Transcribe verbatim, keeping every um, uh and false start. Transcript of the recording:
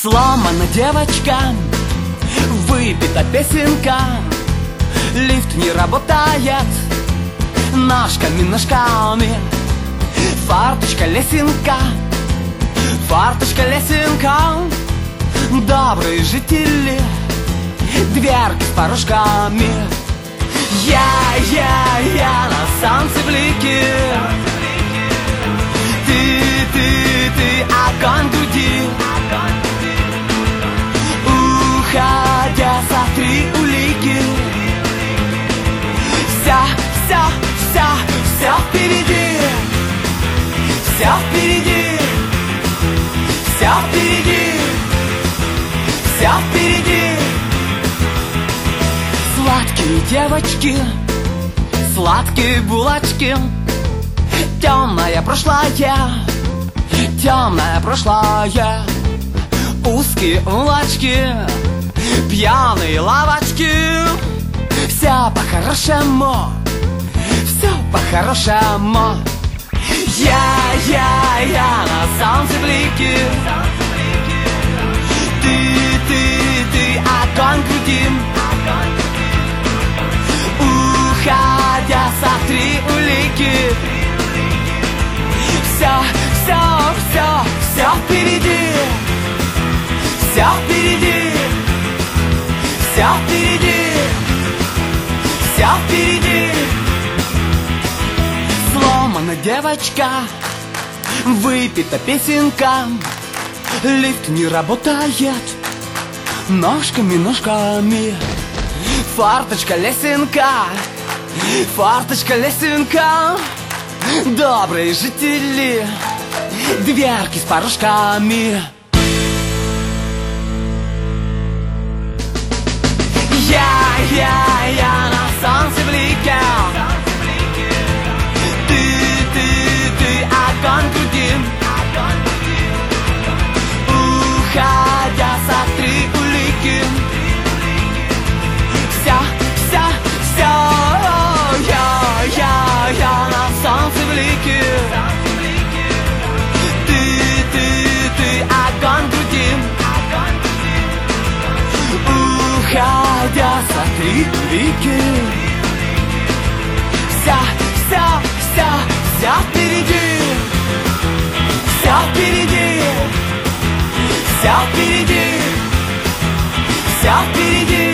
Сломана девочка, выбита песенка, лифт не работает ножками, ножками. Фарточка, лесенка, фарточка, лесенка. Добрые жители, дверки с порожками. Я, я, я на солнце блики. Ты, ты, ты, огонь груди. Уходя, смотри улики. Вся, вся, вся, вся впереди. Вся впереди. Вся впереди. Вся впереди. Сладкие девочки, сладкие булочки. Темное прошлое, темное прошлое. Узкие улочки, пьяные лавочки. Все по-хорошему, все по-хорошему. Я, я, я на солнце блики. Ты, ты, ты, огонь груди. Уходя, смотри улики. Все, все, все, все впереди. Все впереди. Все впереди. Все впереди. Сломана девочка, выпита песенка, лифт не работает ножками, ножками. Фарточка, лесенка, фарточка, лесенка. Добрые жители, дверки с порожками. Я, я, я на солнце блики. Ты, ты, ты, огонь груди. Уходя, смотри улики. Вся, вся, вся. Я, я, я на солнце блики. Ты, ты, ты, огонь груди. Уходя, смотри улики. Вся, вся, вся, вся впереди. Вся впереди. Вся впереди. Вся впереди.